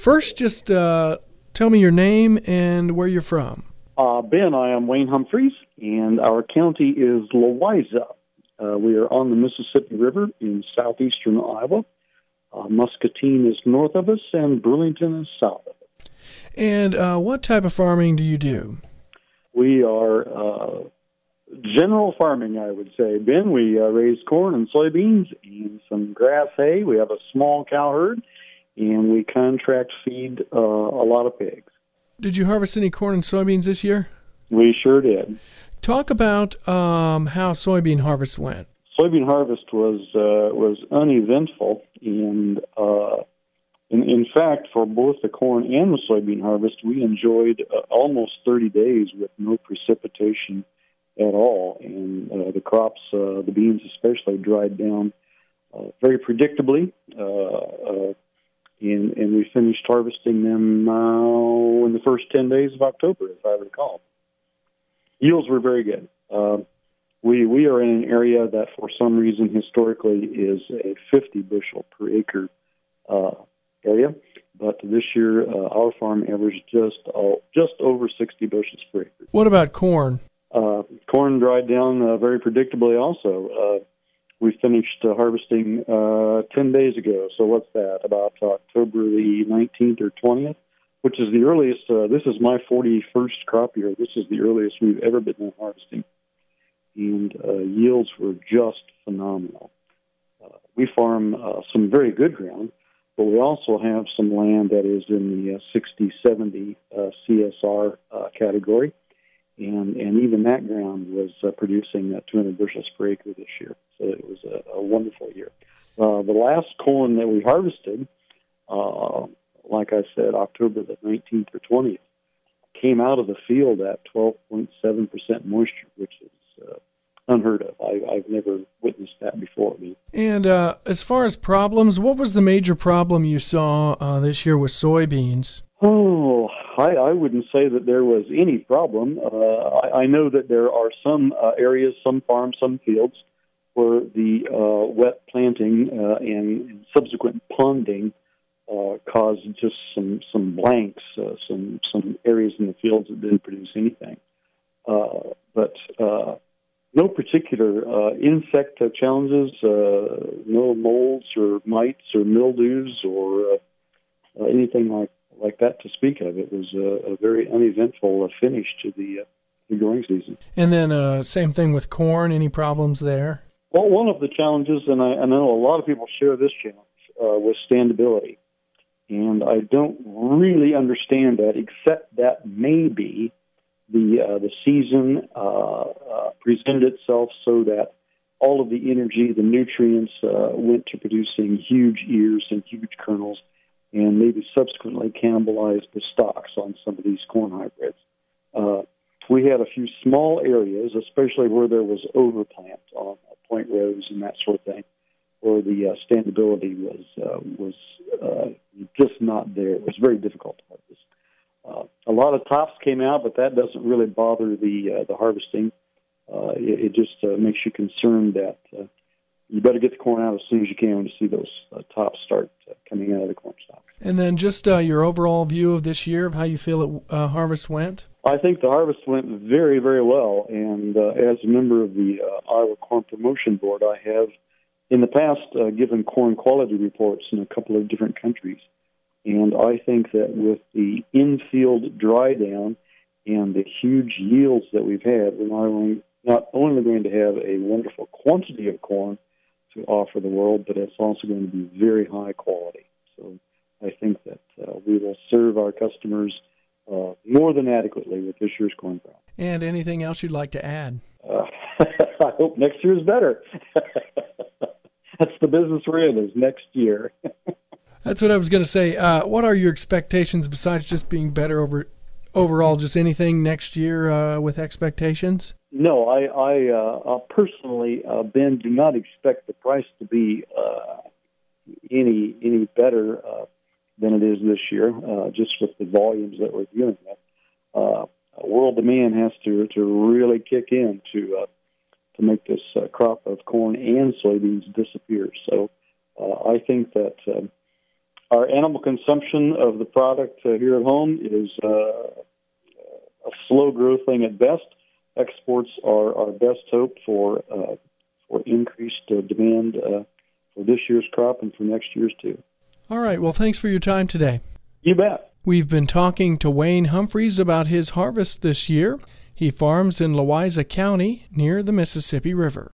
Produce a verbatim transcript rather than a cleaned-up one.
First, just uh, tell me your name and where you're from. Uh, Ben, I am Wayne Humphreys, and our county is Louisa. Uh, we are on the Mississippi River in southeastern Iowa. Uh, Muscatine is north of us, and Burlington is south of us. And uh, what type of farming do you do? We are uh, general farming, I would say. Ben, we uh, raise corn and soybeans and some grass hay. We have a small cow herd, and we contract feed uh, a lot of pigs. Did you harvest any corn and soybeans this year? We sure did. Talk about um, how soybean harvest went. Soybean harvest was uh, was uneventful, and uh, in, in fact, for both the corn and the soybean harvest, we enjoyed uh, almost thirty days with no precipitation at all, and uh, the crops, uh, the beans especially, dried down uh, very predictably, uh, uh, and, and we finished harvesting them uh, in the first ten days of October, if I recall. Yields were very good. Uh, we we are in an area that, for some reason, historically is a fifty bushel per acre uh, area, but this year uh, our farm averaged just uh, just over sixty bushels per acre. What about corn? Uh, corn dried down uh, very predictably. Also, uh, we finished uh, harvesting uh, ten days ago. So what's that? About October the nineteenth or twentieth. Which is the earliest, uh, this is my forty-first crop year. This is the earliest we've ever been done harvesting. And uh, yields were just phenomenal. Uh, we farm uh, some very good ground, but we also have some land that is in the uh, sixty, seventy uh, C S R uh, category. And, and even that ground was uh, producing uh, two hundred bushels per acre this year. So it was a, a wonderful year. Uh, the last corn that we harvested, uh, like I said, October the nineteenth or twentieth, came out of the field at twelve point seven percent moisture, which is uh, unheard of. I, I've never witnessed that before. And uh, as far as problems, what was the major problem you saw uh, this year with soybeans? Oh, I, I wouldn't say that there was any problem. Uh, I, I know that there are some uh, areas, some farms, some fields, where the uh, wet planting uh, and, and subsequent ponding Uh, caused just some some blanks, uh, some some areas in the fields that didn't produce anything. Uh, but uh, no particular uh, insect uh, challenges, uh, no molds or mites or mildews or uh, uh, anything like, like that to speak of. It was a, a very uneventful uh, finish to the, uh, the growing season. And then uh, same thing with corn. Any problems there? Well, one of the challenges, and I, I know a lot of people share this challenge, uh, was standability. And I don't really understand that, except that maybe the uh, the season uh, uh, presented itself so that all of the energy, the nutrients, uh, went to producing huge ears and huge kernels, and maybe subsequently cannibalized the stalks on some of these corn hybrids. Uh, we had a few small areas, especially where there was overplant on point rows and that sort of thing, where the uh, standability was uh, was uh, just not there. It was very difficult to harvest. Uh, a lot of tops came out, but that doesn't really bother the uh, the harvesting. Uh, it, it just uh, makes you concerned that uh, you better get the corn out as soon as you can when you see those uh, tops start uh, coming out of the corn stalk. And then just uh, your overall view of this year, of how you feel it, uh, harvest went? I think the harvest went very, very well. And uh, as a member of the uh, Iowa Corn Promotion Board, I have in the past uh, given corn quality reports in a couple of different countries. And I think that with the in-field dry down and the huge yields that we've had, we're not only, not only going to have a wonderful quantity of corn to offer the world, but it's also going to be very high quality. So I think that uh, we will serve our customers uh, more than adequately with this year's corn crop. And anything else you'd like to add? Uh, I hope next year's better. That's the business we're in, is next year. That's what I was going to say. Uh, what are your expectations besides just being better over overall? Just anything next year uh, with expectations? No, I, I uh, personally, uh, Ben, do not expect the price to be uh, any any better uh, than it is this year, uh, just with the volumes that we're dealing with. Uh, world demand has to to really kick in to uh, to make this uh, crop of corn and soybeans disappear. So uh, I think that. Uh, our animal consumption of the product uh, here at home is uh, a slow growth thing at best. Exports are our best hope for uh, for increased uh, demand uh, for this year's crop and for next year's too. All right. Well, thanks for your time today. You bet. We've been talking to Wayne Humphreys about his harvest this year. He farms in Louisa County near the Mississippi River.